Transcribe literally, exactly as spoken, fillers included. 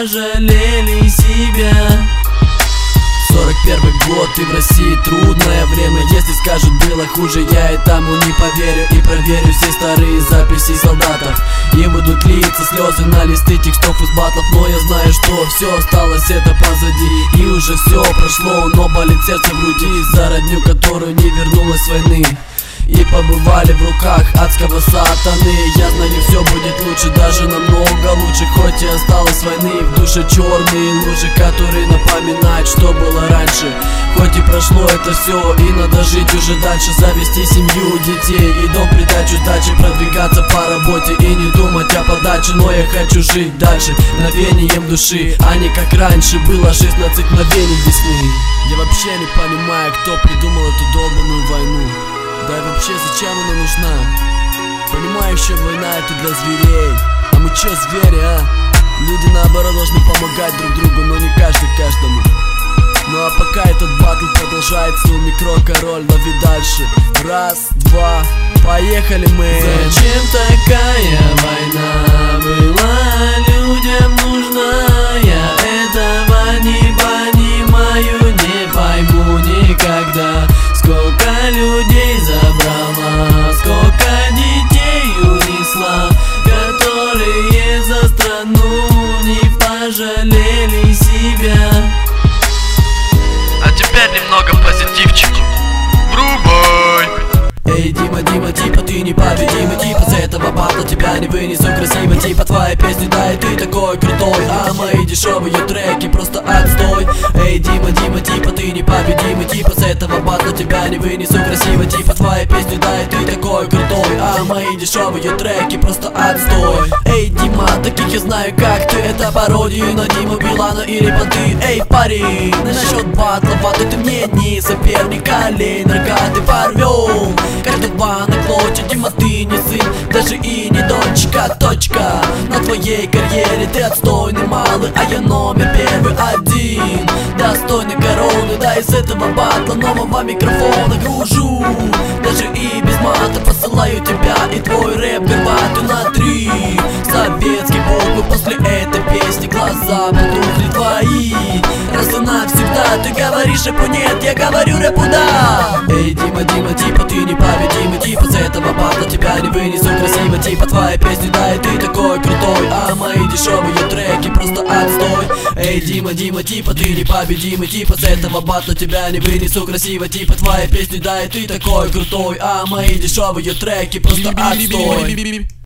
пожалели себя. Сорок первый год, и в России трудное время. Если скажут было хуже, я и тому не поверю. И проверю все старые записи солдатов. Им будут литься слезы на листы текстов из батлов. Но я знаю, что все осталось, это позади. И уже все прошло, но болит сердце в груди за родню, которую не вернулась с войны. И побывали в руках адского сатаны. Я знаю, все будет лучше, даже намного лучше. Хоть и осталось войны, в душе черные лужи, которые напоминают, что было раньше. Хоть и прошло это все, и надо жить уже дальше. Завести семью, детей и дом, придачу сдачи. Продвигаться по работе и не думать о подаче. Но я хочу жить дальше, мгновением души, а не как раньше было шестнадцать мгновений весны. Я вообще не понимаю, кто придумал эту долбаную войну. Да и вообще зачем она нужна? Понимаю, еще война это для зверей. А мы че звери, а? Люди наоборот должны помогать друг другу, но не каждый каждому. Ну а пока этот батл продолжается, у микро-король, лови дальше. Раз, два, поехали мы. Зачем такая война была людям нужна? Я этого не понимаю, не пойму никогда. Сколько людей забрала, сколько детей унесла, которые за страну не пожалели себя. А теперь немного позитивчик. Врубай! Эй, Дима, Дима, типа ты непобедимый. Типа с этого батла тебя не вынесу красиво. Типа твои песни, да и ты такой крутой. А мои дешевые треки просто отстой. Эй, Дима, Дима, типа ты непобедимый. Типа с этого батла тебя не вынесу красиво. Типа твои песни, да и ты такой крутой. А мои дешевые треки просто отстой. Эй, Дима, таких я знаю как ты. Это пародии на Диму Билана или понты. Эй, парень, насчет батла, батла ты мне не соперник. Олень, наркоты порвем. Каждый два на клочья, Дима, ты не сын, даже и не дочка, точка. На твоей карьере ты отстойный малый, а я номер первый один. Достойный короны, да из этого батла нового микрофона гружу. Даже и без мата посылаю тебя и твой рэп горбатый на три. Советские буквы после этой песни, глаза потухли твои. Раз и навсегда ты говоришь рэпу нет, я говорю рэпу да. Эй, Дима, Дима, типа ты непобедимый. Типа с этого батла тебя не вынесу красиво. Типа твои песни, да и ты такой крутой. А мои дешевые треки просто отстой. Эй, Дима, Дима, типа ты непобедимый. Типа с этого батла тебя не вынесу красиво. Типа твои песни, да и ты такой крутой. А мои дешевые треки просто отстой.